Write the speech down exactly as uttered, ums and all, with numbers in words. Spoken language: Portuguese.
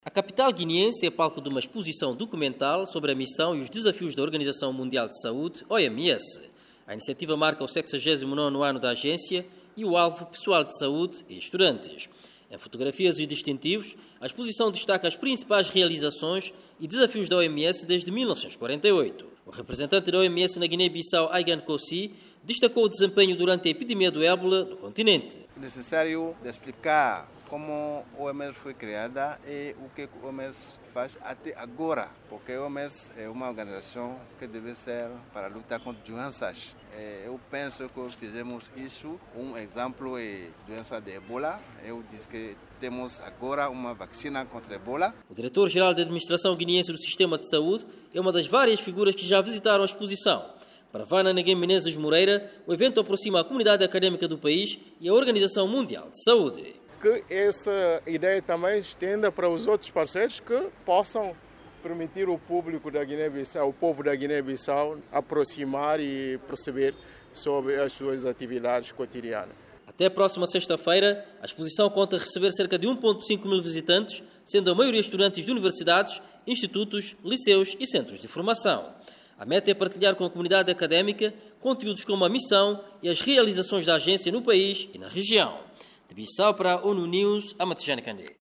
A capital guineense é palco de uma exposição documental sobre a missão e os desafios da Organização Mundial de Saúde, O M S. A iniciativa marca o sexagésimo nono ano da agência e o alvo pessoal de saúde e estudantes. Em fotografias e distintivos, a exposição destaca as principais realizações e desafios da O M S desde mil novecentos e quarenta e oito. O representante da O M S na Guiné-Bissau, Aigan Kossi, destacou o desempenho durante a epidemia do ébola no continente. É necessário explicar como a O M S foi criada e o que a O M S faz até agora, porque a O M S é uma organização que deve ser para lutar contra doenças. Eu penso que fizemos isso. Um exemplo é a doença de ebola. Eu disse que temos agora uma vacina contra a ebola. O diretor-geral da Administração Guineense do Sistema de Saúde é uma das várias figuras que já visitaram a exposição. Para Vana Neguem Menezes Moreira, o evento aproxima a comunidade académica do país e a Organização Mundial de Saúde. Que essa ideia também estenda para os outros parceiros que possam permitir o público da Guiné-Bissau, o povo da Guiné-Bissau, aproximar e perceber sobre as suas atividades cotidianas. Até a próxima sexta-feira, a exposição conta receber cerca de um vírgula cinco mil visitantes, sendo a maioria estudantes de universidades, institutos, liceus e centros de formação. A meta é partilhar com a comunidade académica conteúdos como a missão e as realizações da agência no país e na região. De Bissau para a ONU News, Amatijane Kandé.